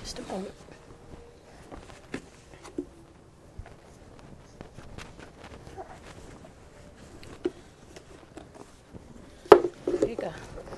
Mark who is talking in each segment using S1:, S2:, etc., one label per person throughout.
S1: Just a moment. There you go.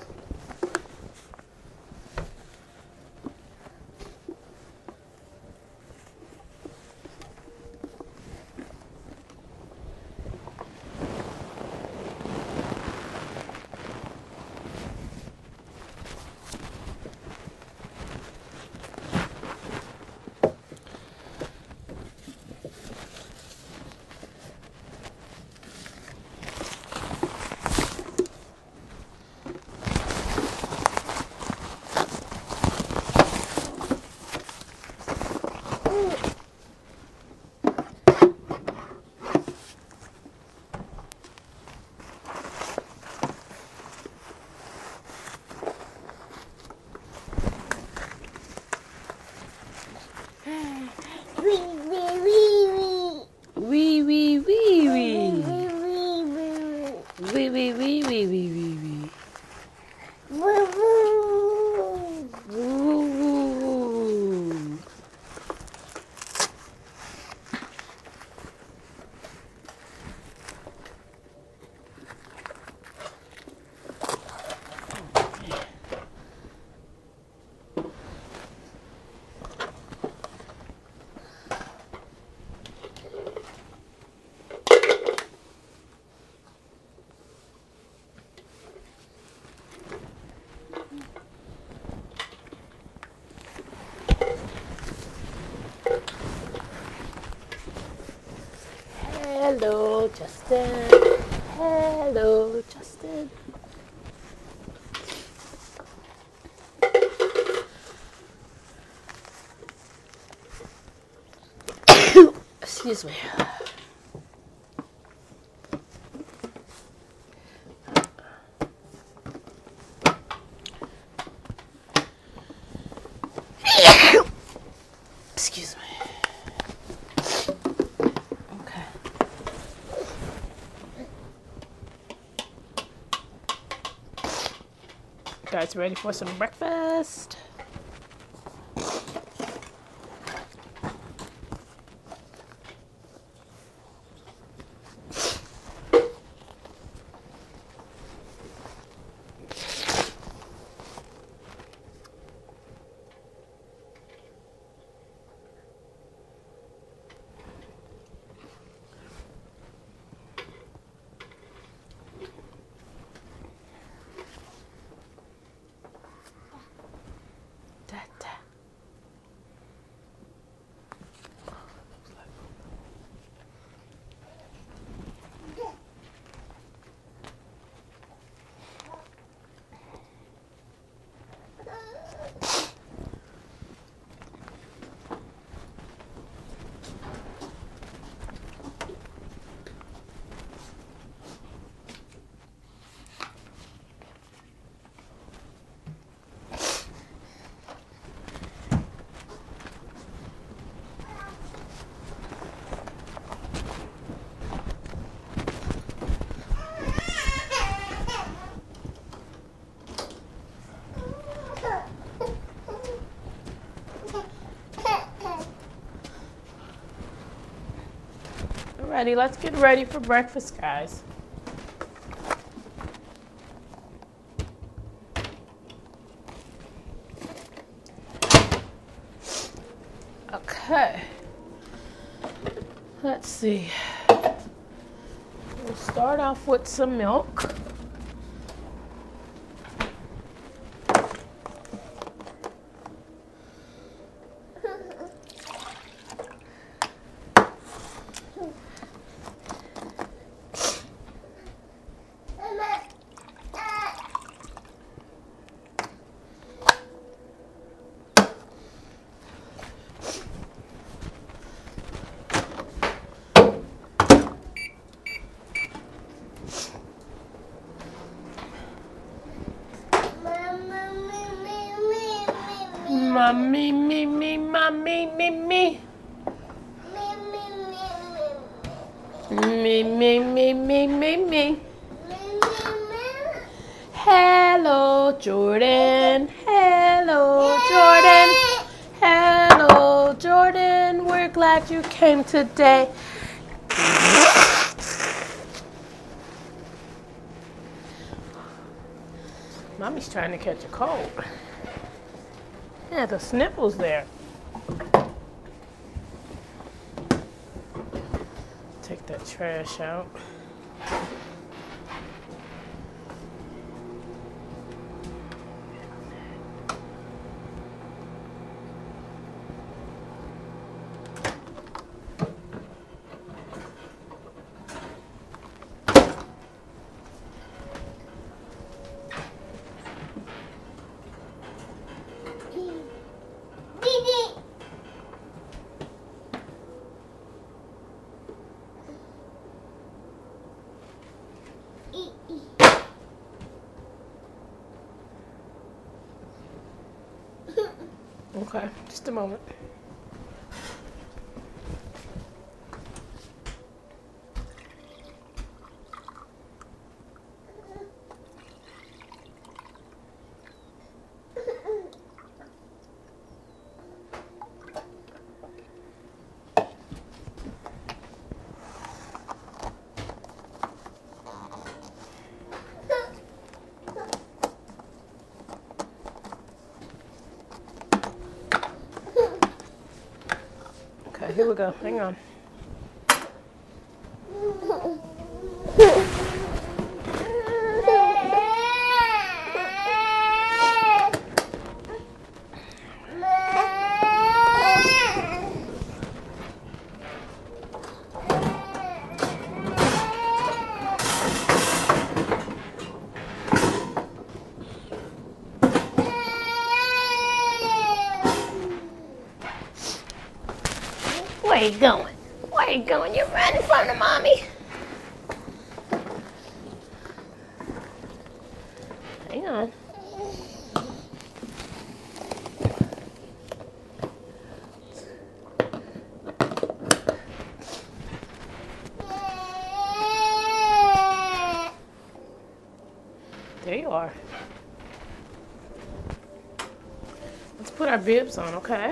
S1: Wee wee wee wee. Wee wee wee wee wee wee wee. Woo woo. Hello, Justin. Hello, Justin. Excuse me. Excuse me. Okay. Guys, ready for some breakfast? Ready? Let's get ready for breakfast, guys. Okay. Let's see. We'll start off with some milk. Mommy, me, mommy, me. Me. Hello, Jordan. Hello, Jordan. glad you came today. Mommy's trying to catch a cold. Yeah, the sniffles there. Take that trash out. Okay, just a moment. Okay, here we go. Hang on. Where you going? Where you going? You're running from the mommy. Hang on. There you are. Let's put our bibs on, okay?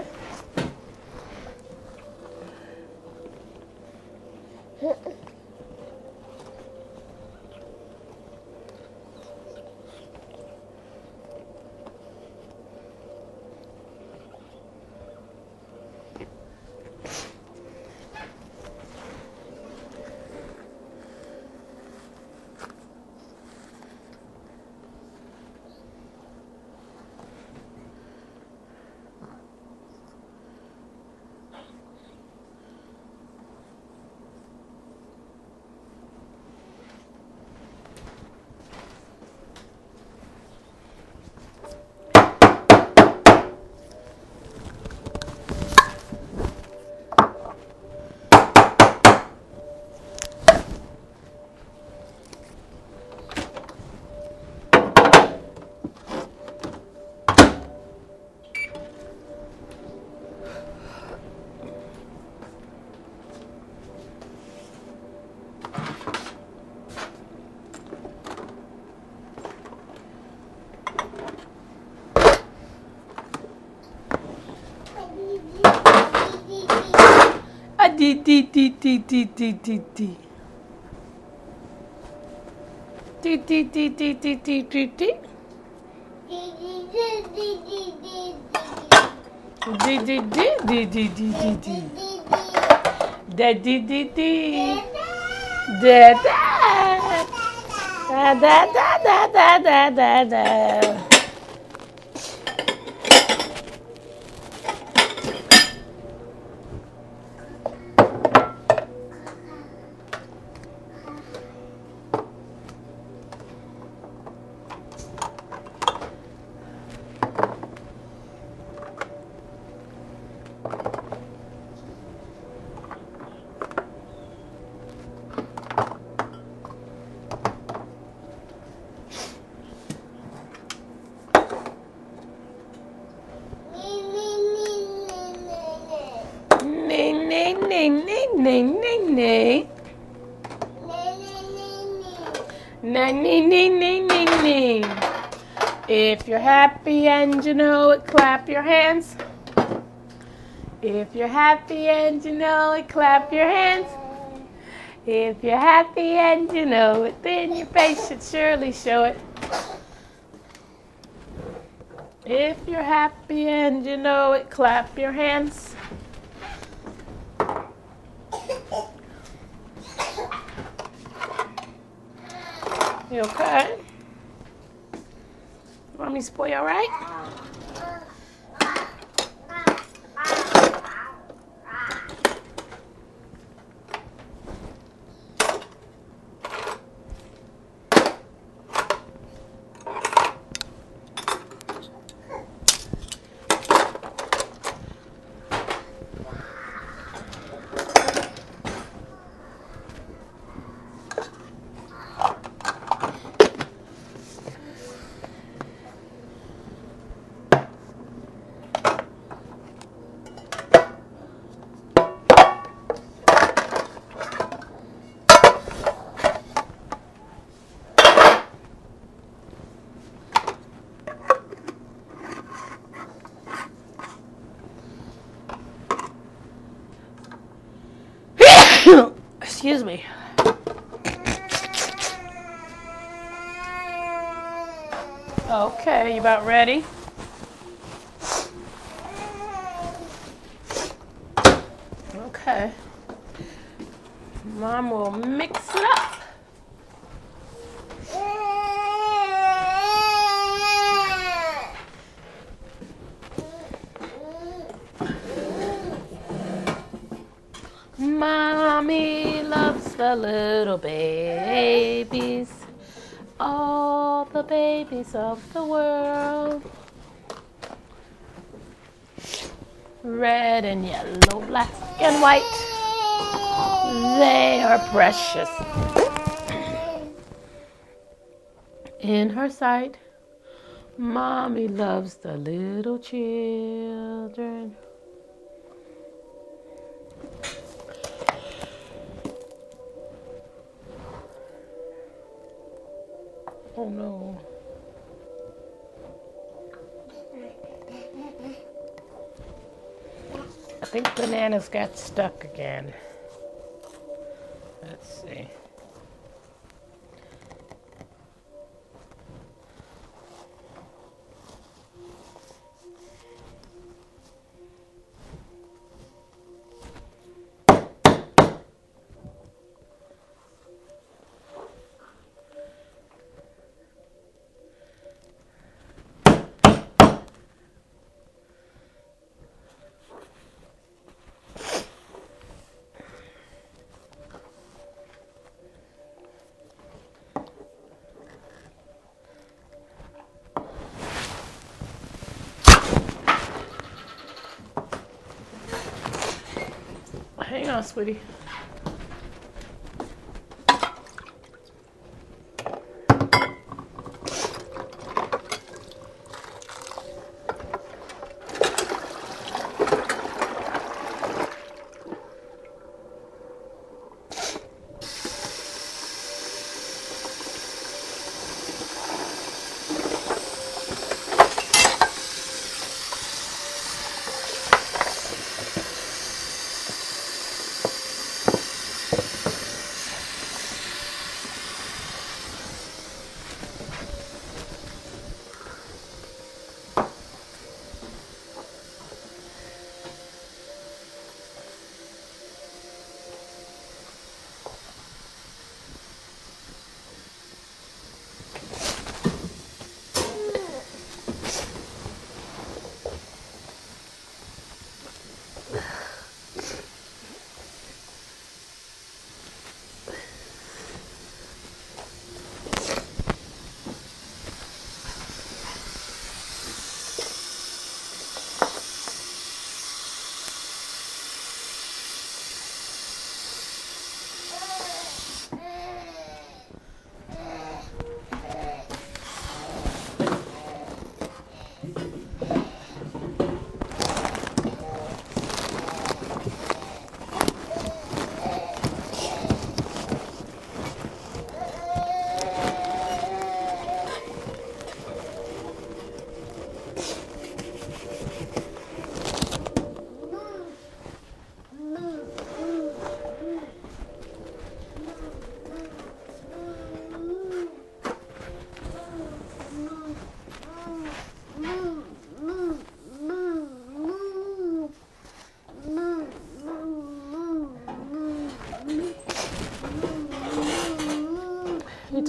S1: Dee dee dee dee dee dee dee dee. Dee dee dee dee dee dee dee dee. Dee dee dee dee dee dee dee dee. Da dee dee dee. Da da. Da da da da da da da. Nay. If you're happy and you know it, clap your hands. If you're happy and you know it, clap your hands. If you're happy and you know it, then your face should surely show it. If you're happy and you know it, clap your hands. You okay? Mommy's boy, all right? Excuse me. Okay, you about ready? Okay. Mom will mix it up. Mommy loves the little babies, all the babies of the world. Red and yellow, black and white, they are precious in her sight. Mommy loves the little children. Oh no. I think Bananas got stuck again. Let's see. Hang on, sweetie.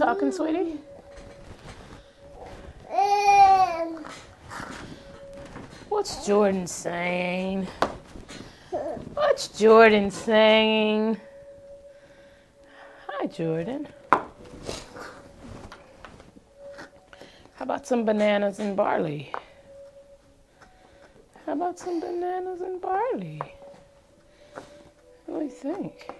S1: talking, sweetie? What's Jordan saying? What's Jordan saying? Hi, Jordan. How about some bananas and barley? How about some bananas and barley? What do you think?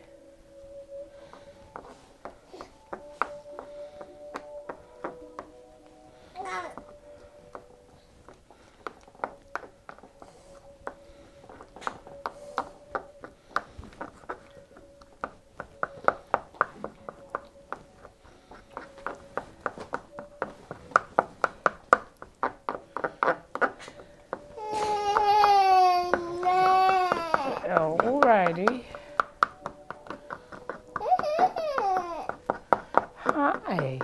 S1: Alrighty. Hi.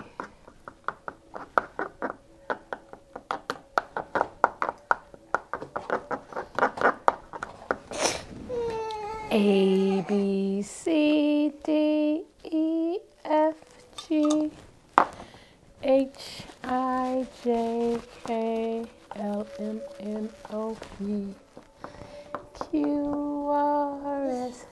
S1: A, B, C, D, E, F, G, H, I, J, K, L, M, N, O, P, Q, R, S.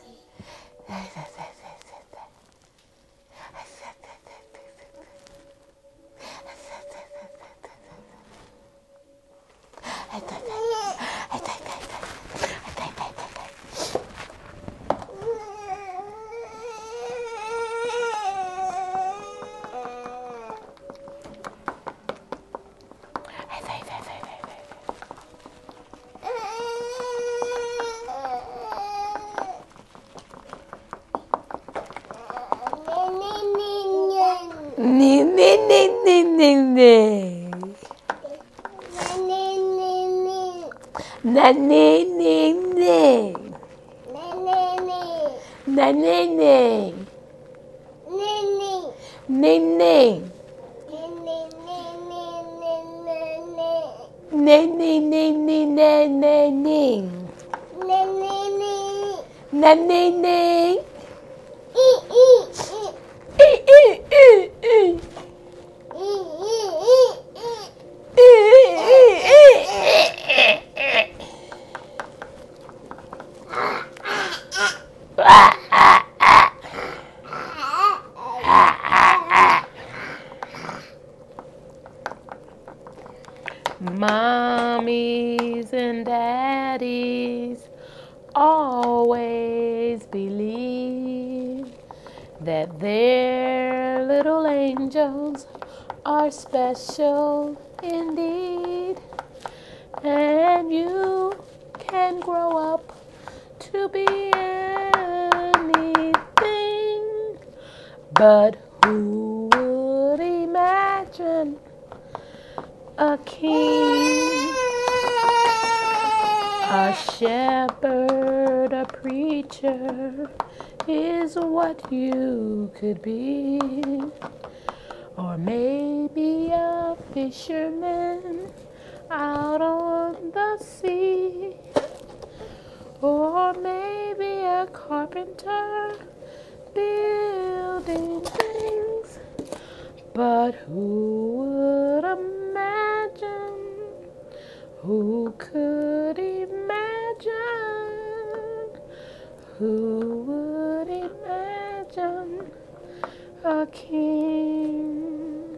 S1: Mommies and daddies always believe that their little angels are special indeed, and you can grow up to be anything, but who would imagine a king, a shepherd, a preacher is what you could be, or maybe a fisherman out on the sea, or maybe a carpenter building things, but who would imagine, who could imagine, who would imagine a king?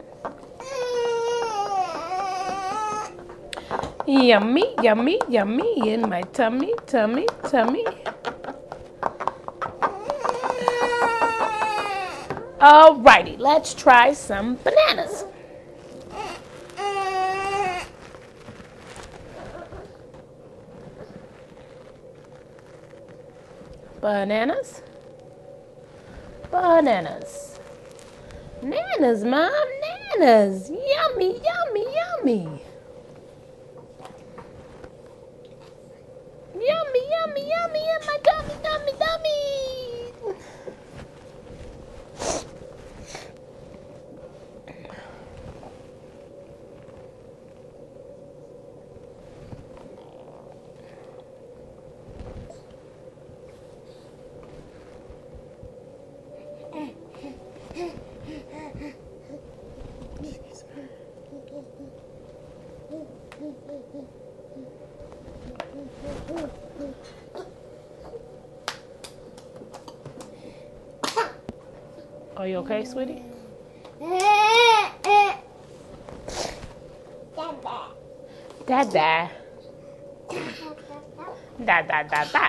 S1: Yummy, yummy, yummy in my tummy, tummy, tummy. Alrighty, let's try some bananas. Bananas. Bananas. Nanas, Mom, nanas. Yummy, yummy, yummy. Yummy, yummy, yummy in my tummy, tummy, tummy. Are you okay, sweetie? Dada. Da da da da.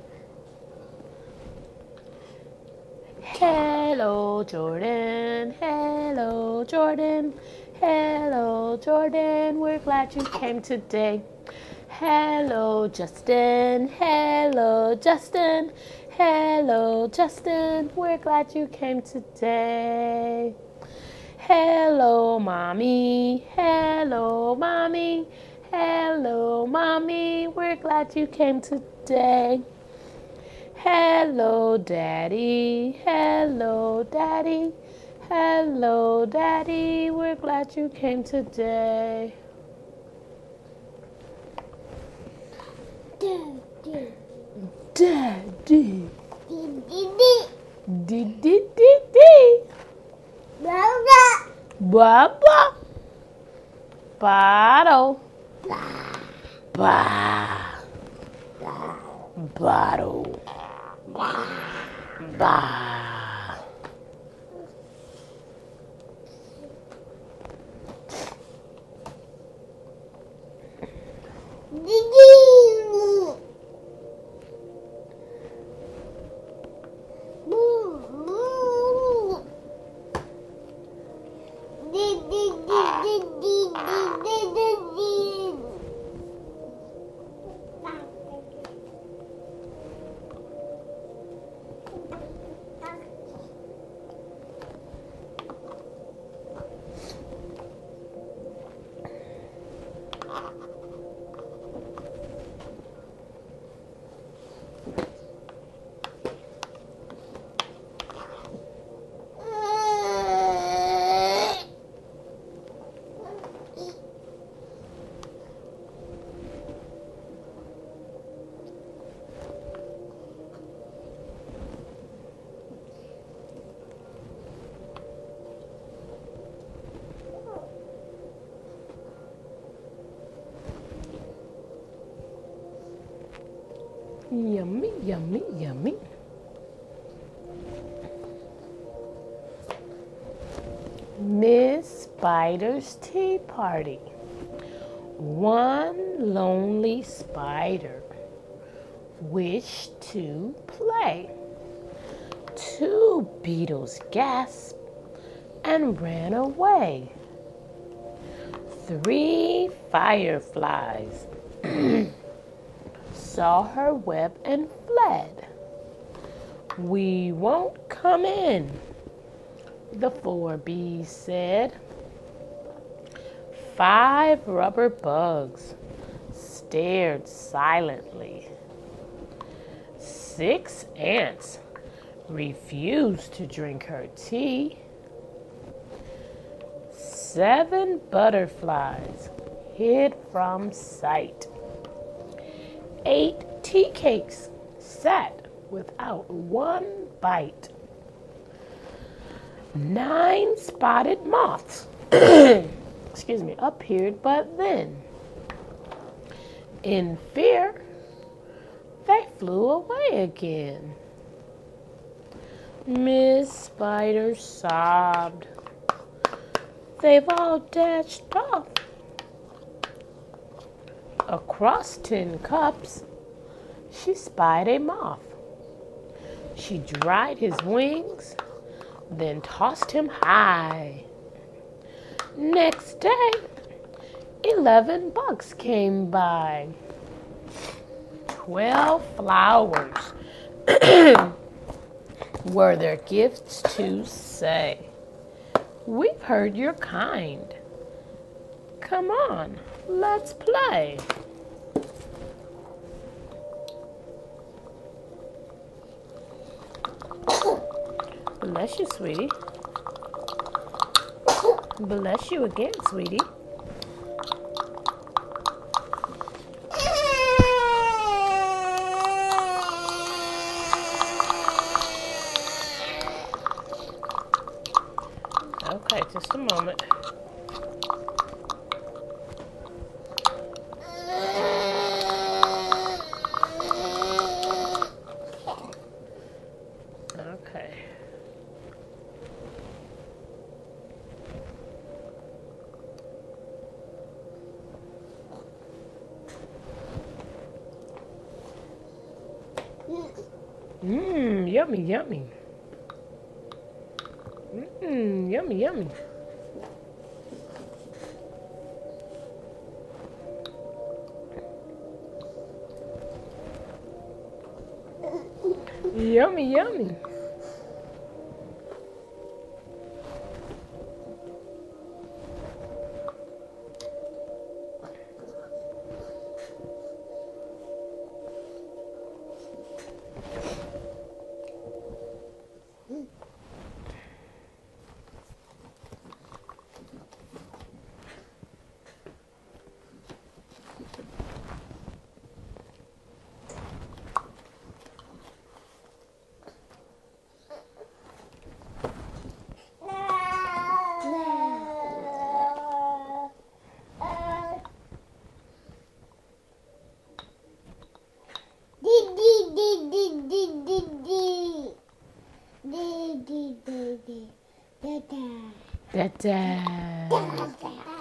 S1: Hello, Jordan. Hello, Jordan. Hello, Jordan. We're glad you came today. Hello, Justin. Hello, Justin. Hello, Justin. We're glad you came today. Hello, Mommy. Hello, Mommy. Hello, Mommy. We're glad you came today. Hello, Daddy. Hello, Daddy. Hello, Daddy. We're glad you came today. Daddy. Daddy. Dee. Baba. Bottle. Ba. Bottle. Ba. Yummy, yummy, yummy. Miss Spider's Tea Party. One lonely spider wished to play. Two beetles gasped and ran away. Three fireflies saw her web and fled. We won't come in, the 4 bees said. 5 rubber bugs stared silently. 6 ants refused to drink her tea. 7 butterflies hid from sight. 8 tea cakes sat without one bite. 9 spotted moths appeared, but then, in fear, they flew away again. Miss Spider sobbed. They've all dashed off. Across tin cups, she spied a moth. She dried his wings, then tossed him high. Next day, 11 bugs came by. 12 flowers were their gifts to say, "We've heard you're kind. Come on, let's play." Bless you, sweetie. Bless you again, sweetie. Okay, just a moment. Mmm, yummy, yummy. Mmm, yummy, yummy. Yummy, yummy. Dada.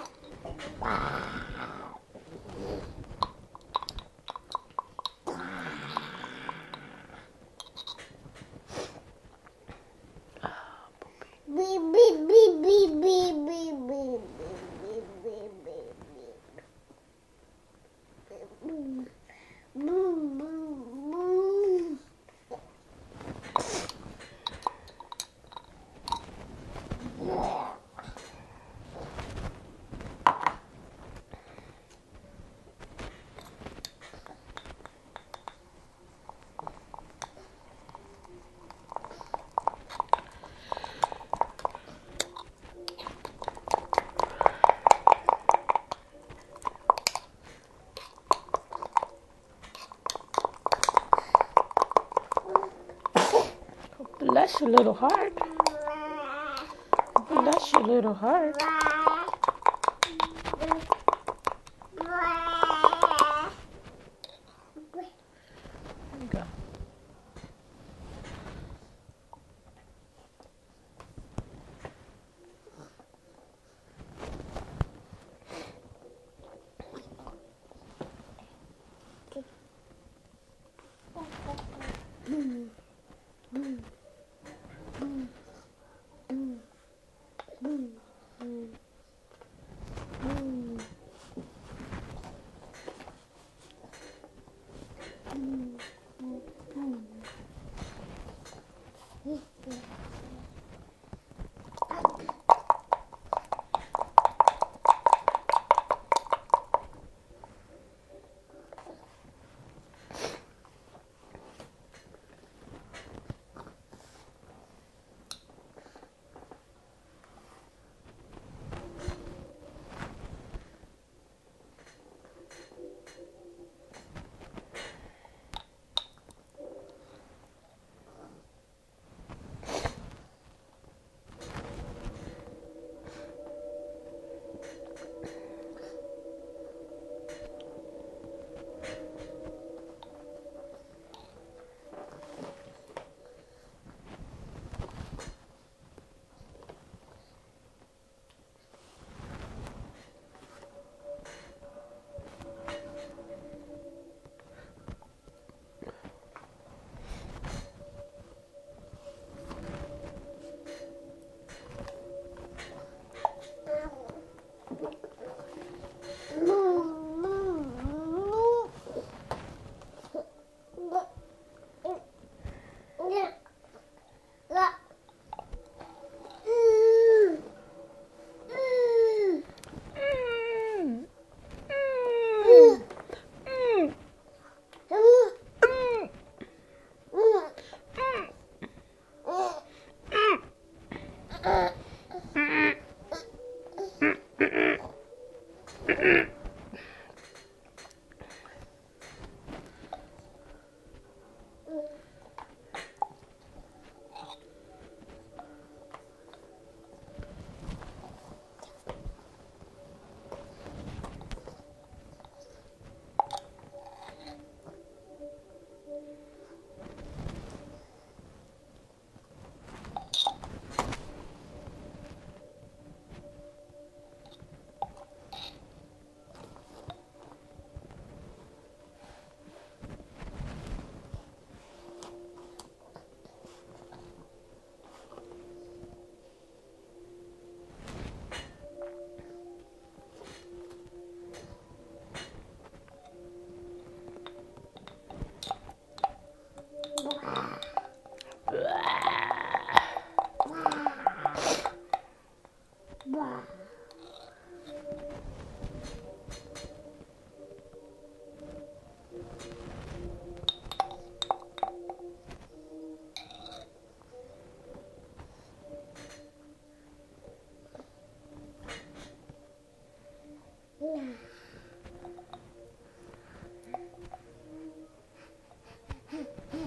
S1: Bless your little heart. Bless your little heart. There you go.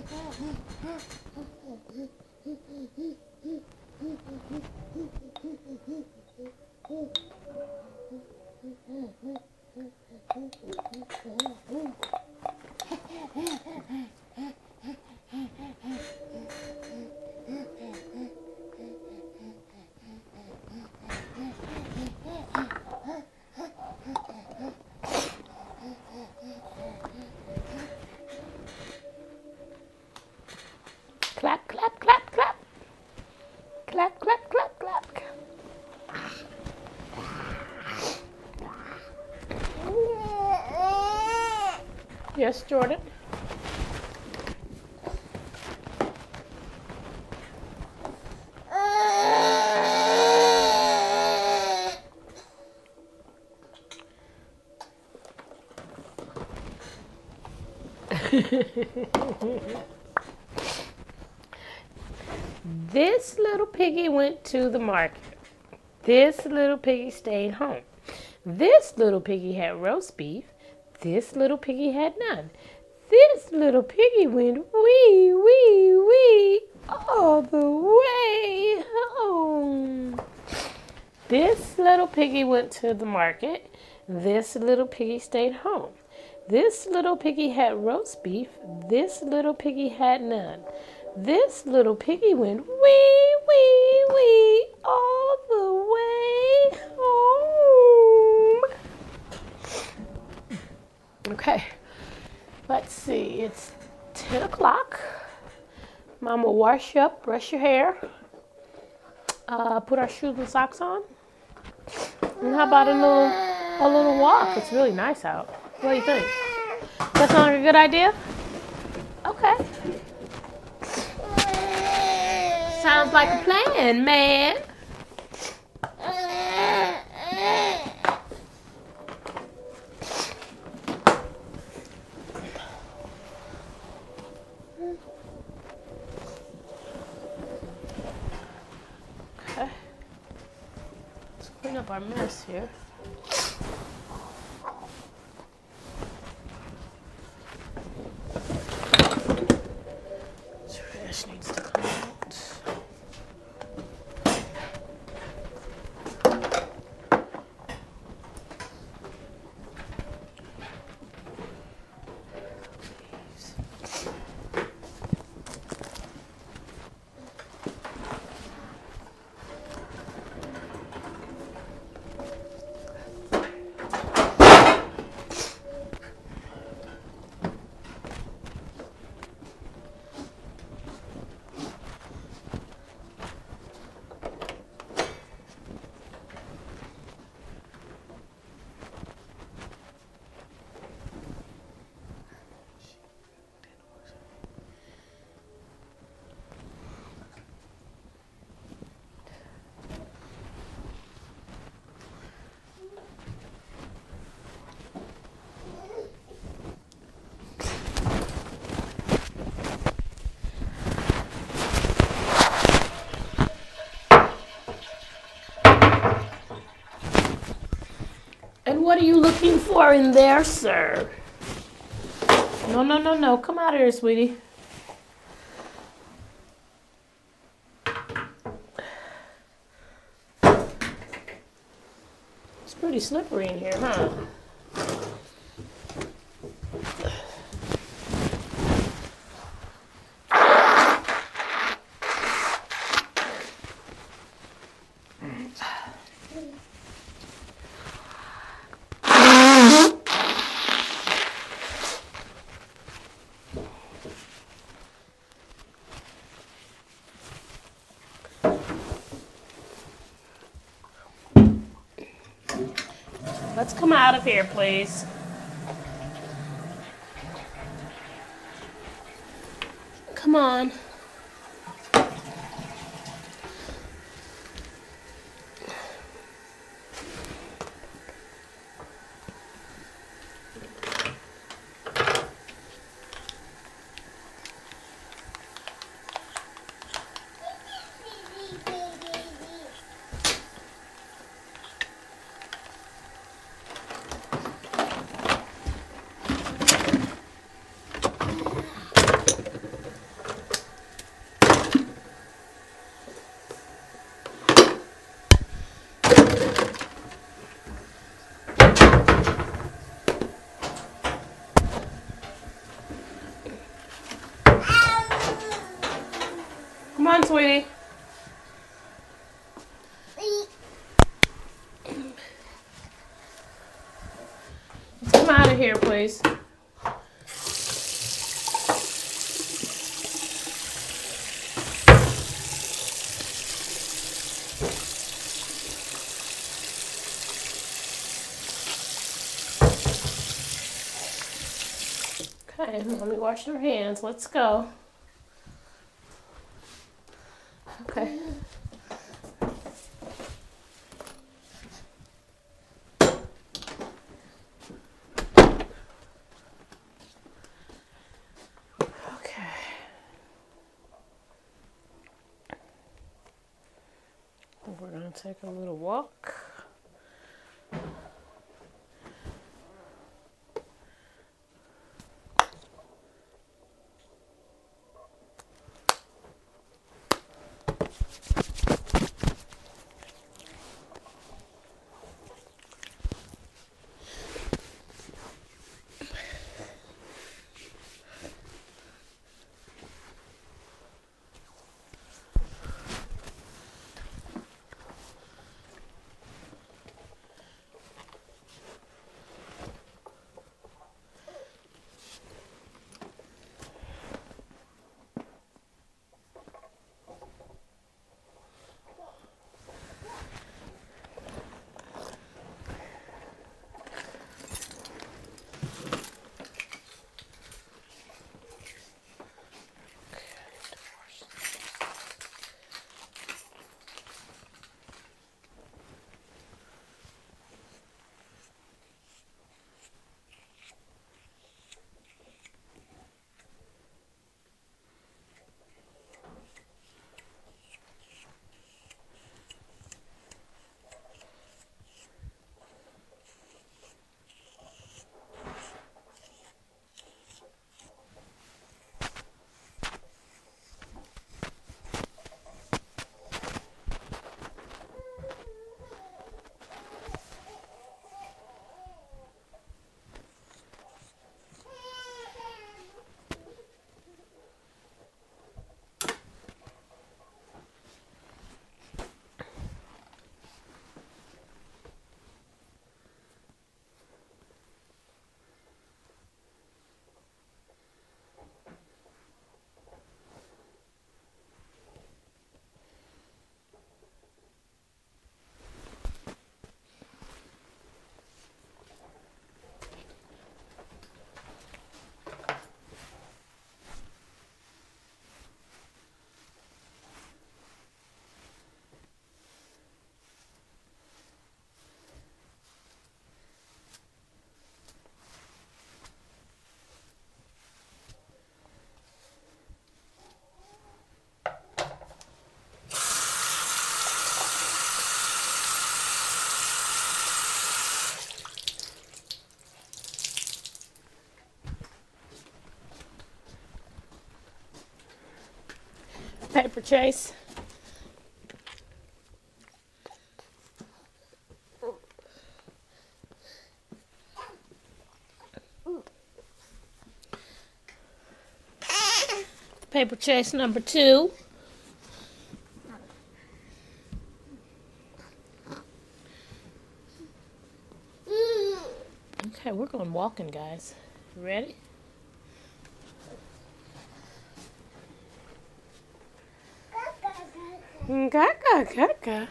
S1: Clap, clap, clap, clap. Clap, clap, clap, clap. Yes, Jordan. This little piggy went to the market. This little piggy stayed home. This little piggy had roast beef. This little piggy had none. This little piggy went wee, wee, wee all the way home. This little piggy went to the market. This little piggy stayed home. This little piggy had roast beef. This little piggy had none. This little piggy went wee, wee, wee all the way home. Okay, let's see. It's 10 o'clock. Mom will wash you up, brush your hair, put our shoes and socks on. And how about a little walk? It's really nice out. What do you think? That sound like a good idea? Okay. Sounds like a plan, man. Okay. Let's clean up our mess here. Trash needs to come out. And what are you looking for in there, sir? No, no, no, no. Come out of here, sweetie. It's pretty slippery in here, huh? Let's come out of here, please. Come on. on, sweetie. Come out of here, please. Okay, Mommy washing her hands. Let's go. Okay. Okay. We're going to take a little walk. Paper chase. Paper chase number 2. Okay, we're going walking, guys. You ready? Gaga, gaga.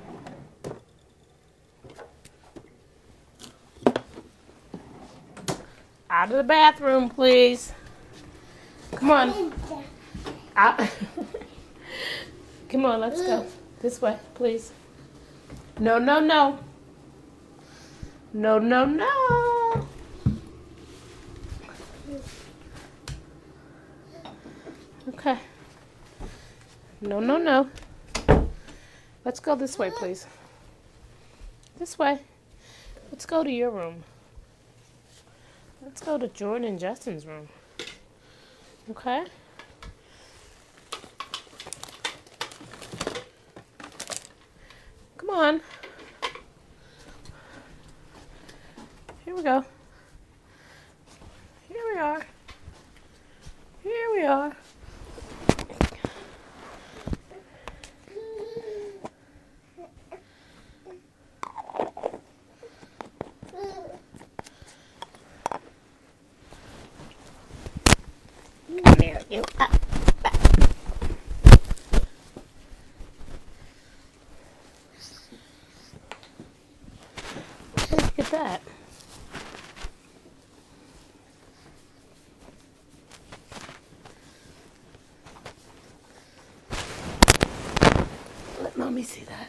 S1: Out of the bathroom, please. Come on. Out. Come on, let's go. This way, please. No, no, no. No, no, no. Okay. No, no, no. Let's go this way, please. This way. Let's go to your room. Let's go to Jordan and Justin's room. Okay? Come on. Here we go. Here we are. Here we are. Let you up. Look at that. Let mommy see that.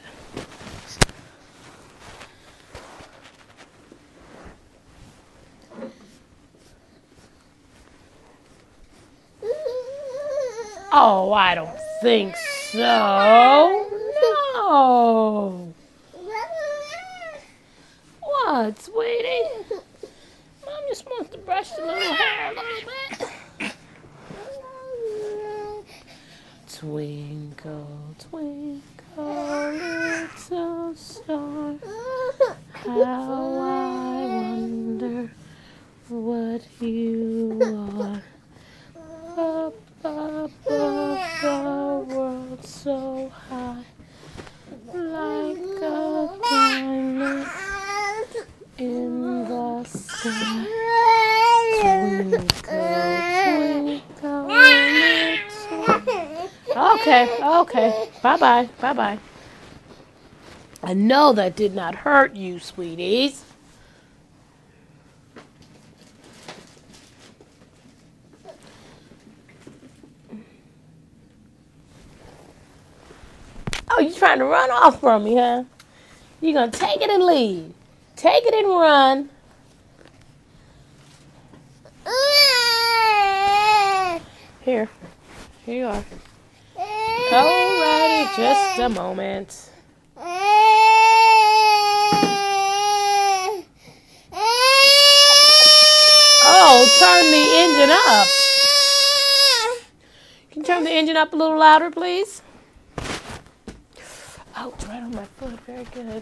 S1: Oh, I don't think so. No. What, sweetie? Mom just wants to brush the little hair a little bit. Twinkle, twinkle, little star, how I wonder what you are. Up above the world so high, like a diamond in the sky. Twinkle, twinkle, little. Okay. Bye-bye. I know that did not hurt you, sweeties. Oh, you trying to run off from me, huh? You gonna take it and leave. Take it and run. Here you are. Alrighty, just a moment. Oh, turn the engine up. Can you turn the engine up a little louder, please? Oh, it's right on my foot. Very good.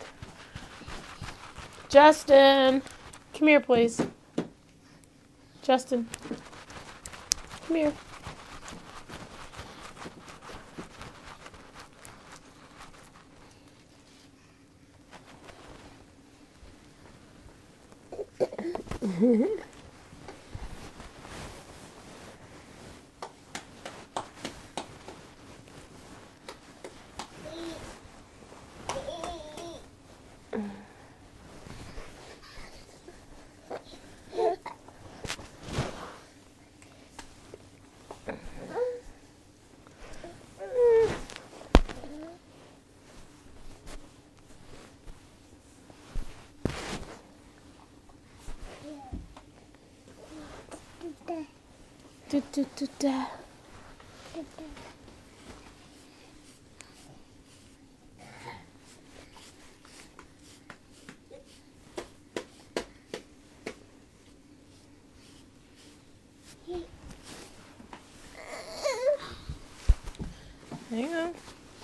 S1: Justin, come here, please. Justin, come here. Da. Hang on.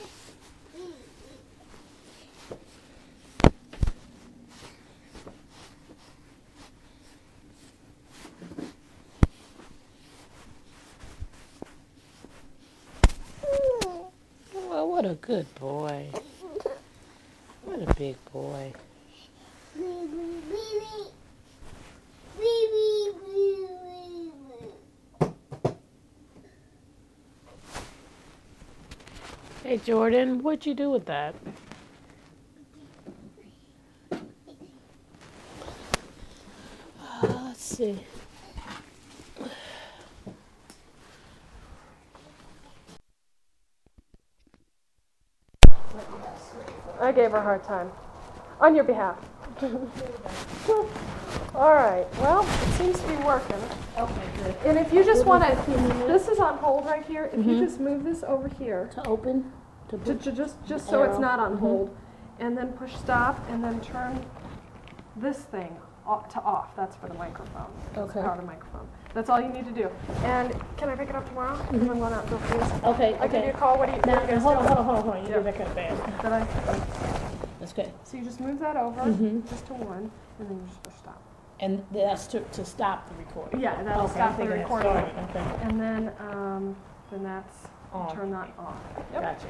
S1: Well, what a good boy. What a big boy. Hey, Jordan, what'd you do with that? Let's see. I gave her a hard time. On your behalf. All right. Well, it seems to be working.
S2: Okay, good.
S1: And if you just want to, this is on hold right here. If you just move this over here,
S2: To open?
S1: just so it's not on hold, and then push stop, and then turn this thing to off. That's for the microphone.
S2: Okay.
S1: Power the microphone. That's all you need to do. And can I pick it up tomorrow? I'm going out and go for this.
S2: Okay,
S1: I give you a call. What do you
S2: Now,
S1: guys
S2: hold
S1: do?
S2: on. You did that kind of bad.
S1: Did I?
S2: That's good.
S1: So you just move that over, just to one, and then you just push stop.
S2: And that's to stop the recording.
S1: Yeah, that'll
S2: Okay,
S1: stop
S2: I
S1: the
S2: think that's
S1: recording.
S2: right. Okay.
S1: And then that's
S2: On.
S1: turn that off. Yep.
S2: Gotcha.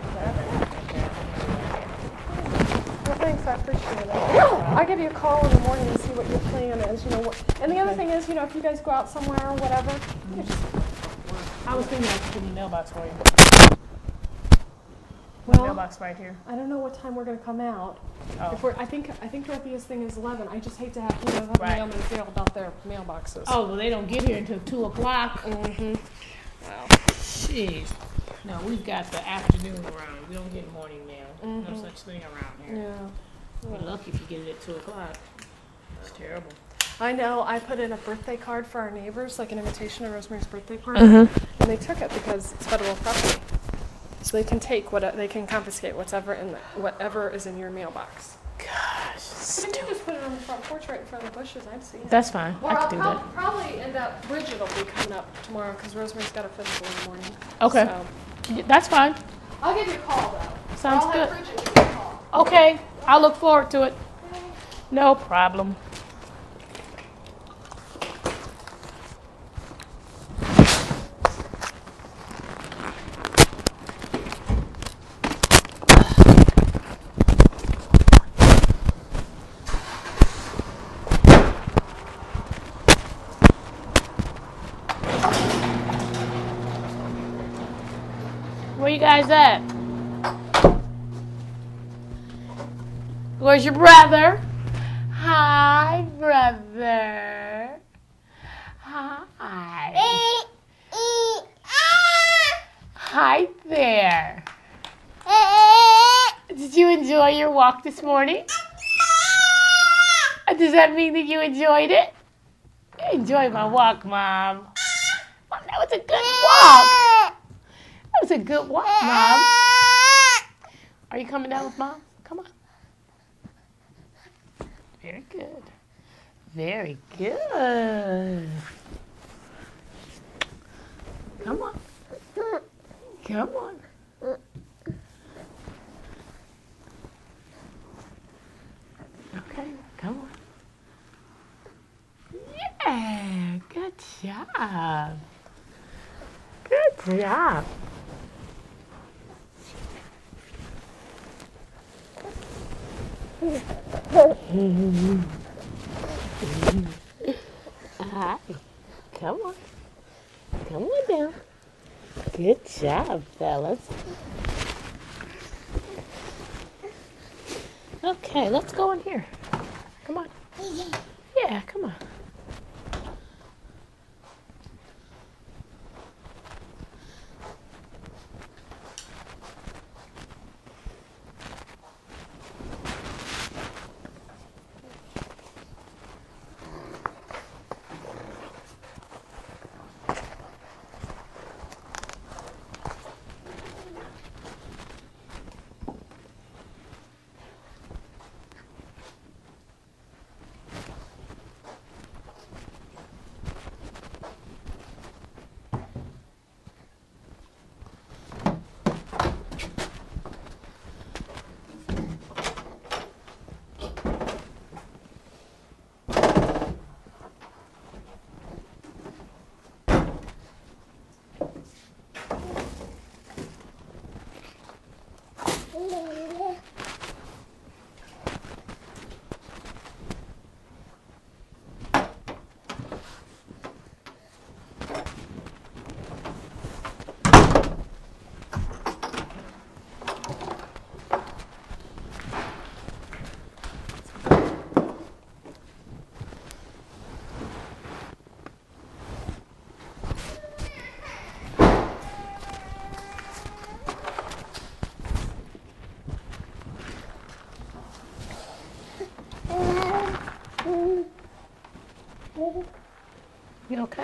S1: Well, thanks. I appreciate it. I'll give you a call in the morning and see what your plan is. You know what? And the other thing is, if you guys go out somewhere or whatever, you just.
S2: I was thinking I could give you a mailbox for you.
S1: Well,
S2: Mailbox right here.
S1: I don't know what time we're gonna come out.
S2: Oh.
S1: If we're, I think Dorothea's thing is 11. I just hate to have have
S2: Right.
S1: mailmen feel about their mailboxes.
S2: Oh, well, they don't get here until 2 o'clock.
S1: Mm-hmm.
S2: Jeez. No, we've got the afternoon around. We don't get morning mail. No such thing around here.
S1: Yeah.
S2: You're lucky if you get it at 2 o'clock. That's terrible.
S1: I know. I put in a birthday card for our neighbors, like an invitation to Rosemary's birthday party,
S2: Mm-hmm.
S1: and they took it because it's federal property. So they can take they can confiscate whatever is in your mailbox.
S2: Gosh.
S1: You can just put it on the front porch right in front of the bushes. I'd see it.
S2: That's fine.
S1: Or
S2: I
S1: I'll
S2: can do that.
S1: probably end up, Bridget will be coming up tomorrow because Rosemary's got a physical in the morning.
S2: Okay.
S1: So,
S2: Yeah, that's fine.
S1: I'll give you a call though.
S2: Sounds
S1: I'll
S2: good.
S1: have Bridget give you a call.
S2: Okay. I'll look forward to it. No problem. Where you guys at? Where's your brother? Hi, brother. Hi. Hi there. Did you enjoy your walk this morning? Does that mean that you enjoyed it? I enjoyed my walk, Mom. Mom, that was a good walk. That was a good walk, Mom. Are you coming down with Mom? Come on. Very good. Very good. Come on. Come on. Okay, come on. Yeah, good job. Good job. Hi. Come on. Come on down. Good job, fellas. Okay, let's go in here. Come on. Yeah, come on. You okay?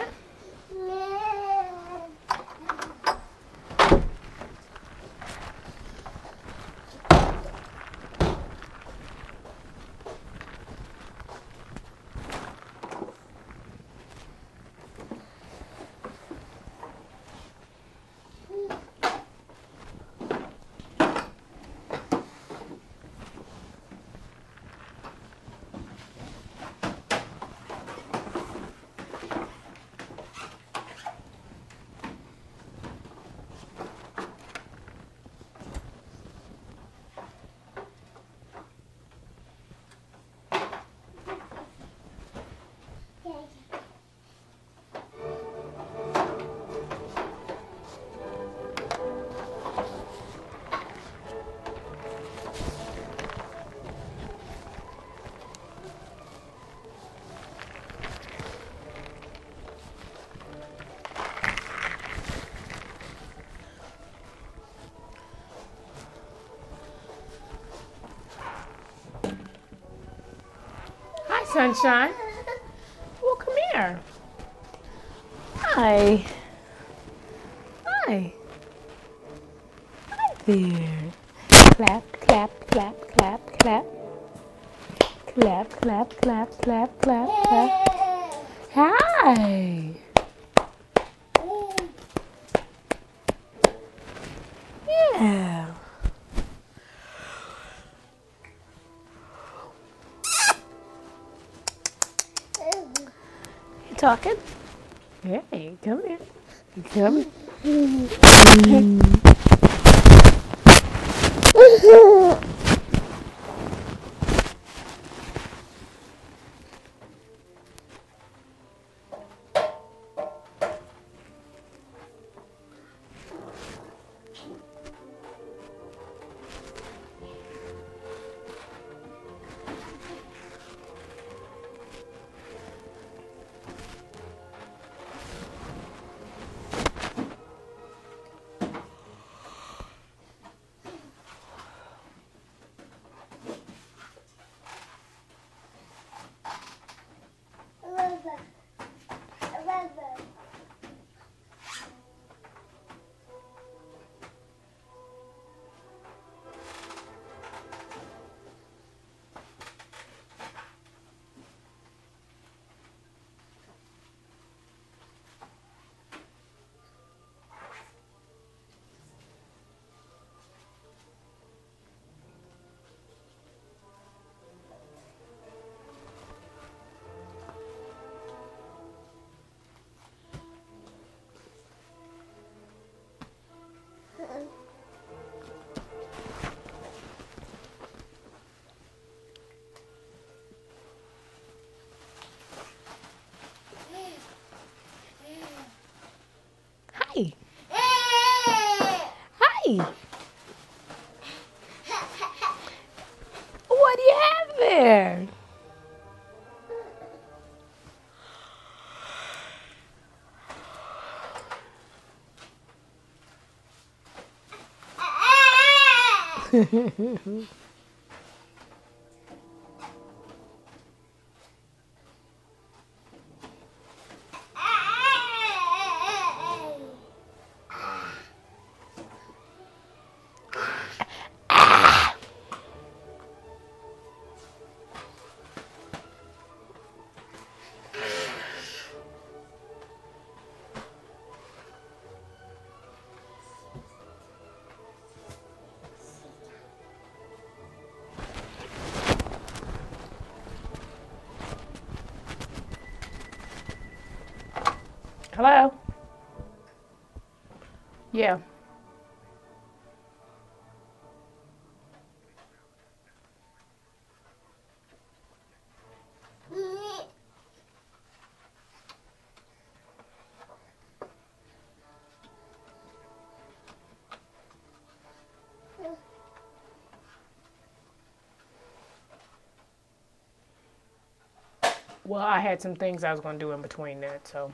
S2: sunshine. Well, come here.
S1: Hi. Hi. Hi there. Clap, clap, clap, clap, clap. Clap, clap, clap, clap, clap, clap. Hi. Yeah. You talking? Hey, come here. Come here. Hi. Hi. What do you have there?
S2: Hello? Yeah. Well, I had some things I was going to do in between that, so.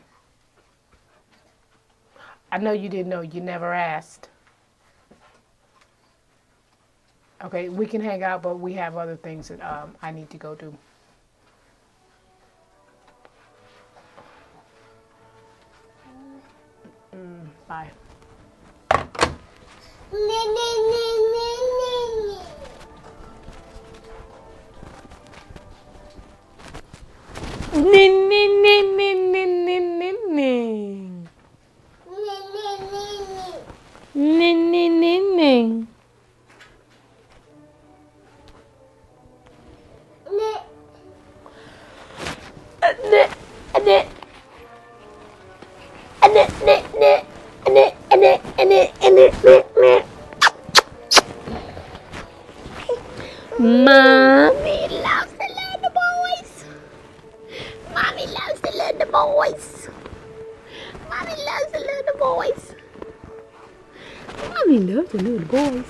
S2: I know you didn't know. You never asked. Okay, we can hang out, but we have other things that I need to go do. Bye.
S1: Ning, ning, ning, ning, ning, ning, ning, ning. Ning, ning, ning, ning. Mommy loves the little boys. Mommy loves the little boys. Mommy loves the little boys. Mommy loves the little boys.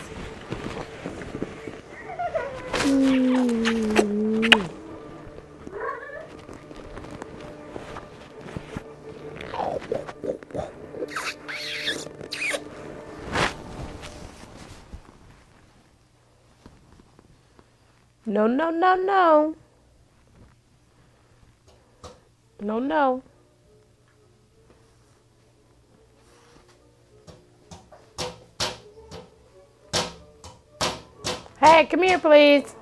S1: No, no, no, no.
S2: No, no. Hey, come here, please.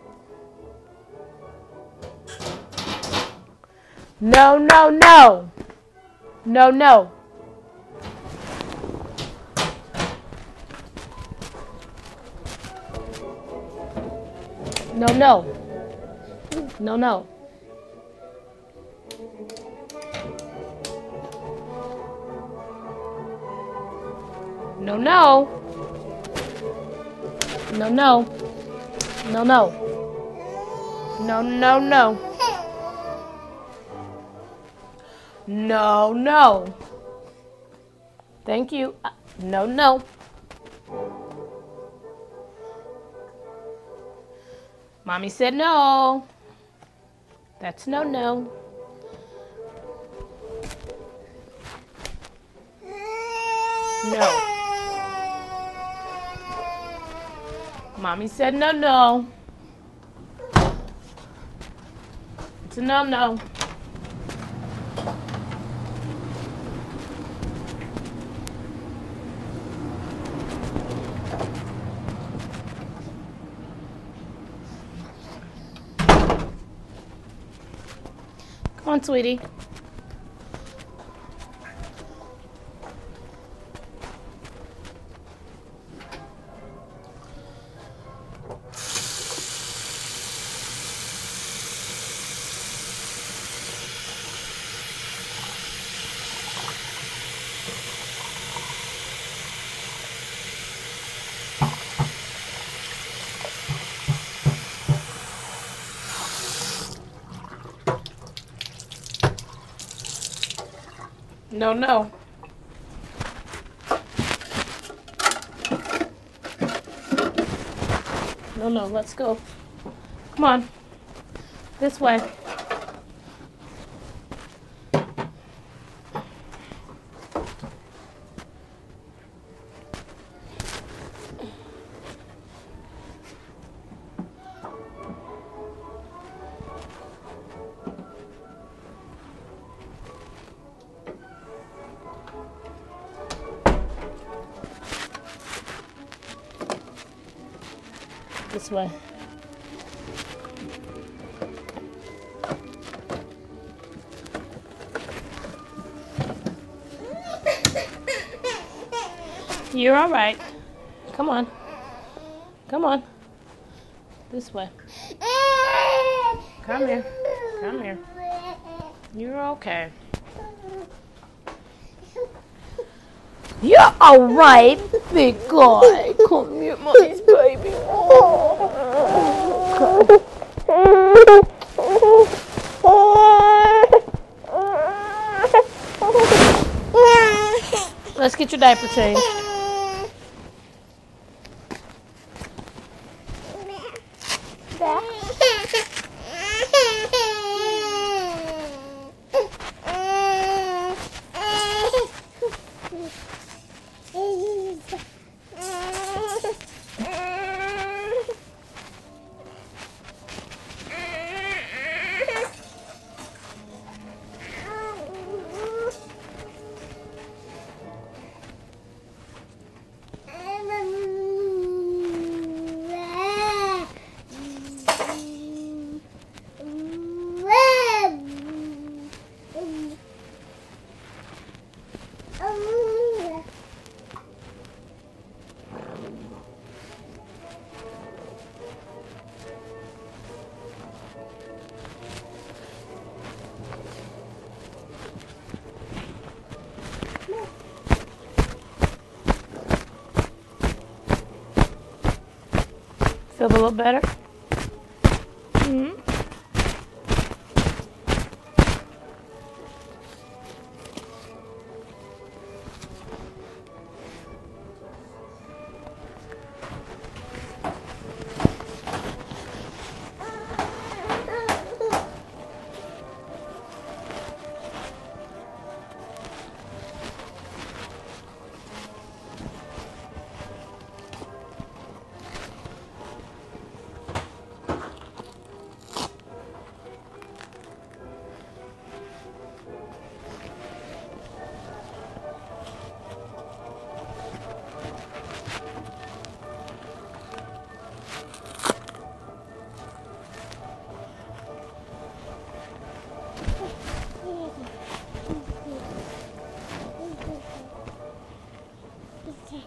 S2: No, no, no. No, no. No, no. No, no. No, no. No, no. No, no. No, no, no. No, no. Thank you. No, no. Mommy said no. That's no, no. No. Mommy said no, no. It's a no, no. Come on, sweetie. No, no. No, no, let's go. Come on. This way. This way. You're all right. Come on. Come on. This way. Come here. Come here. You're okay. You're all right, big guy. Come here, mommy's baby. Let's get your diaper changed. Feel a little better? Mm-hmm.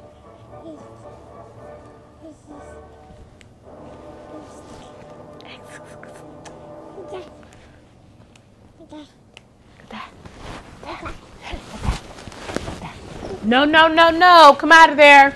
S2: No, no, no, no. Come out of there.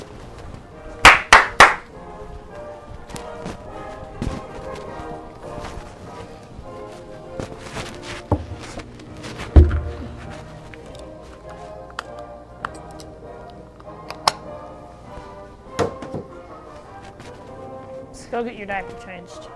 S2: Let's go get your diaper changed.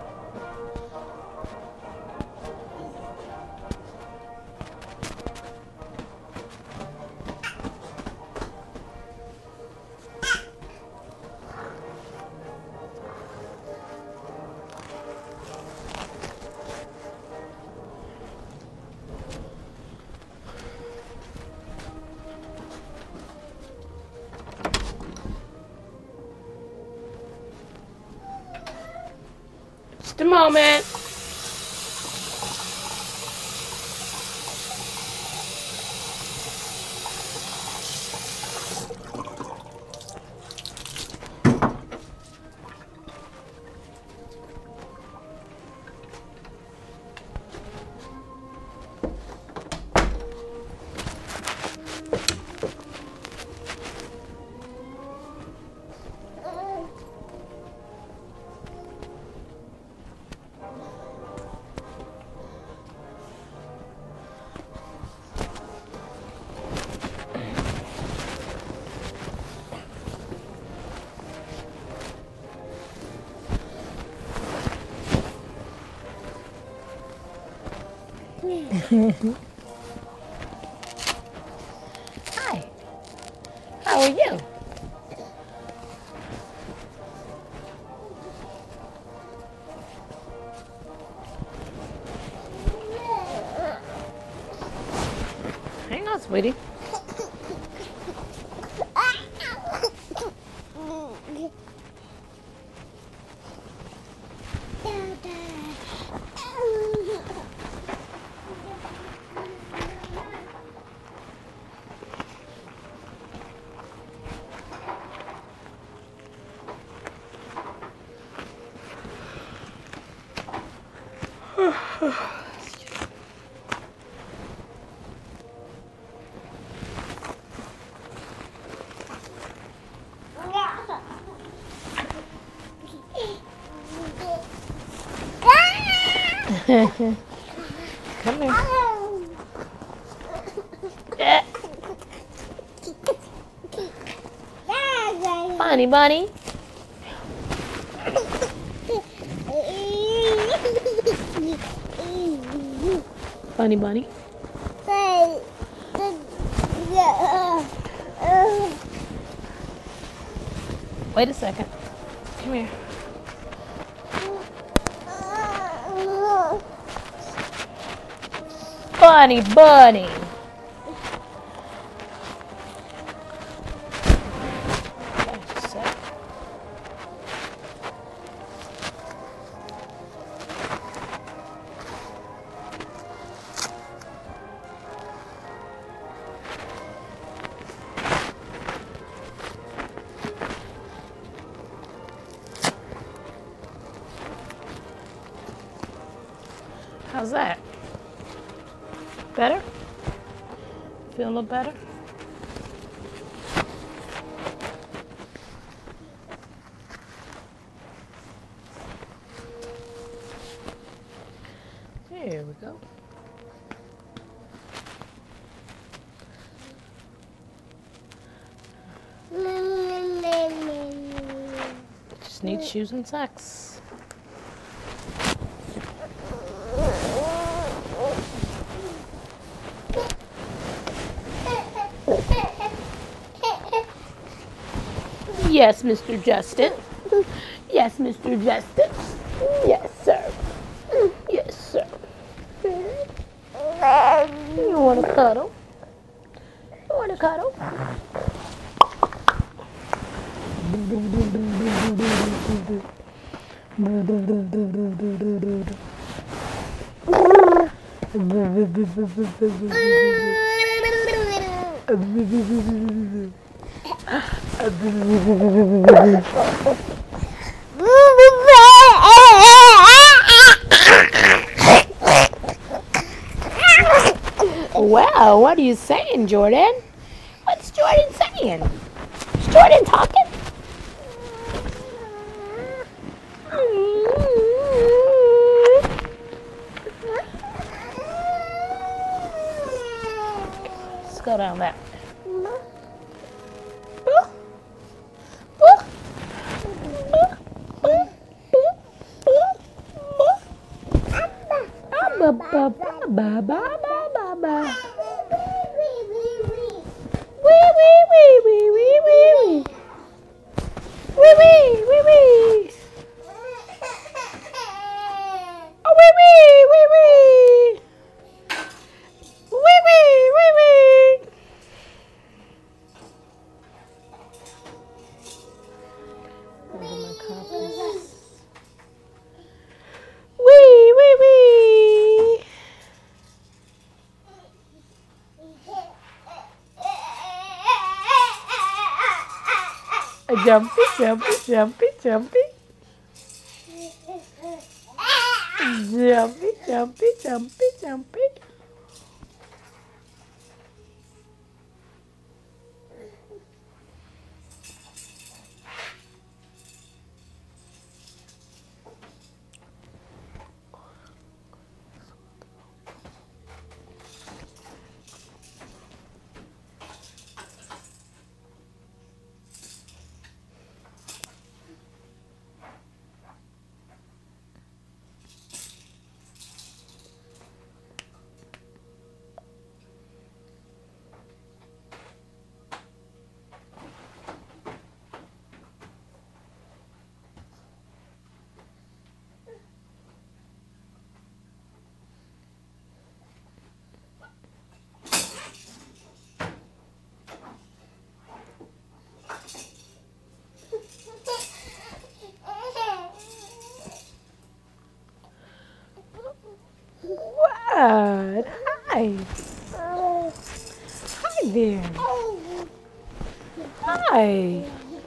S2: Just a moment. Hi. How are you? Hang on, sweetie. Come here. Bunny, bunny. Bunny, bunny. Wait a second. Come here. Bunny, bunny. How's that? Better? Feel a little better? There we go. Just need shoes and socks. Yes, Mr. Justin. Yes, Mr. Justin. Yes, sir. Yes, sir. You want to cuddle? You want to cuddle?
S1: Well, what are you saying, Jordan? What's Jordan saying? Is Jordan talking? Let's go down that. Jumpy, jumpy, jumpy, jumpy. Jumpy, jumpy, jumpy, jumpy. What? Hi. Hi there. Hi.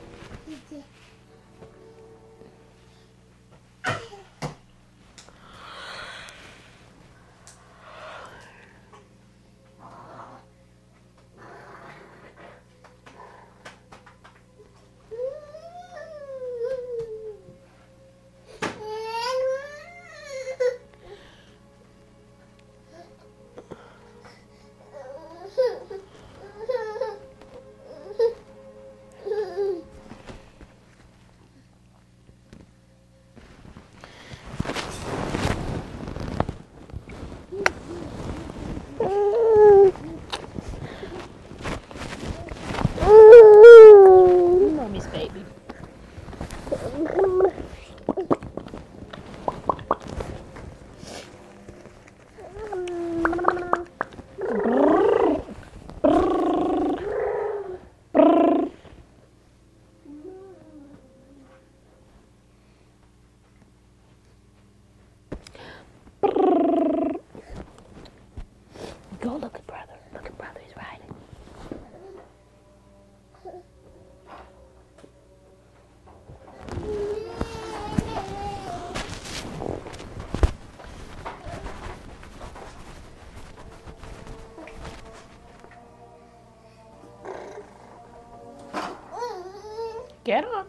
S1: Mommy's baby. Go look at brother. Look at brother. He's riding. Get on.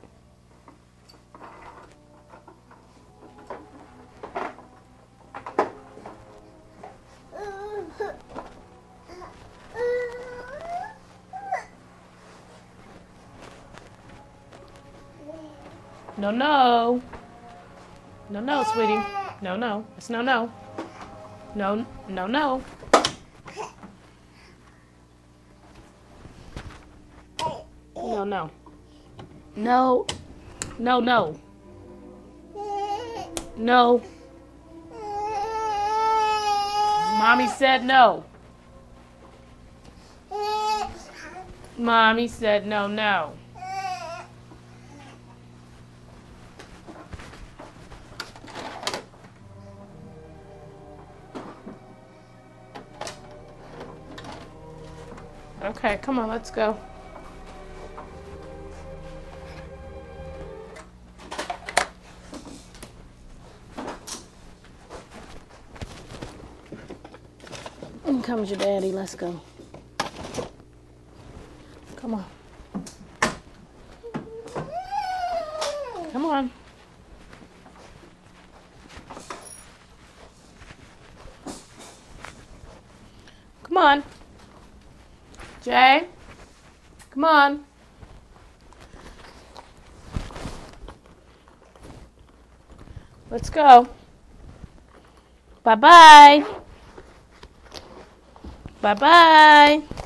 S1: No, no. No, no, sweetie. No, no. It's no, no. No, no, no. No, no. No. No, no. No. Mommy said no. Mommy said no, no. Okay, come on, let's go. can come with your daddy. Let's go. Come on. Come on. Come on. Jay, come on. Let's go. Bye-bye. Bye-bye.